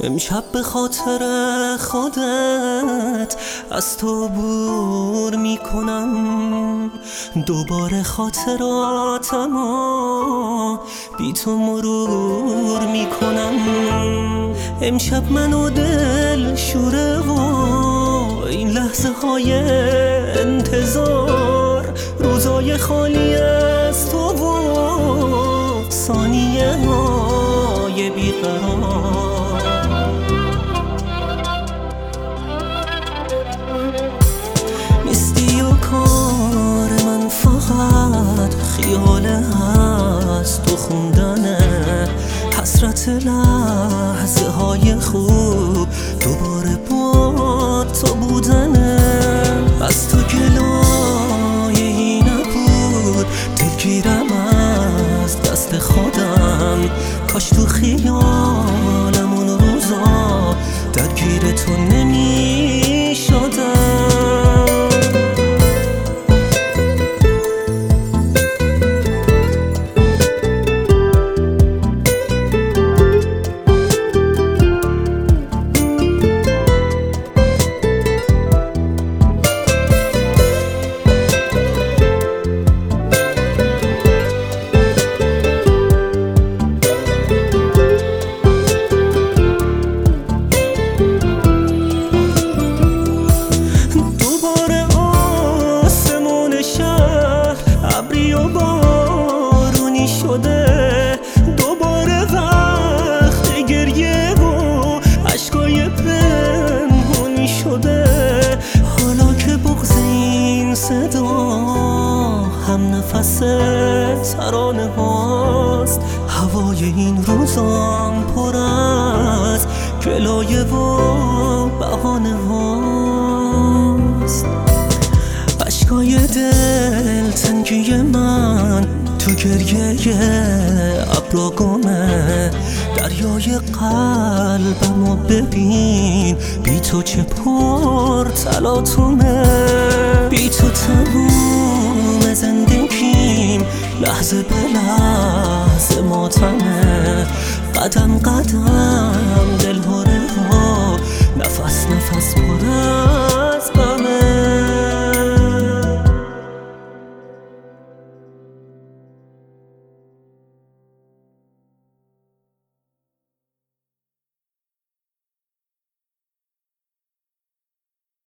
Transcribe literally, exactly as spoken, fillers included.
امشب به خاطر خودت از تو عبور میکنم، دوباره خاطراتمو بی تو مرور میکنم. امشب منو دل شوره و این لحظه های انتظار، روزای خالی از تو و ثانیه های بیقرار. نیستی و کار من فقط خیال از تو خوندنه، حسرت لحظه های خوب دوباره با تو بودنه. از تو گلایه‌ای نبود، دلگیرم از دست خودم، کاش تو خیالم اون روزا درگیر تو نمی شدم. دوباره وقت گریه و عشقای پنهونی شده، حالا که بغض این صدا هم نفس ترانه هاست، هوای این روزام پر از گلایه و بهانه هاست. عشقای دل تنگی من تو گریه ابرا گمه، دریای قلبمو ببین بی تو چه پر تلاطمه. بی تو تموم زندگیم لحظه به لحظه ماتمه، قدم قدم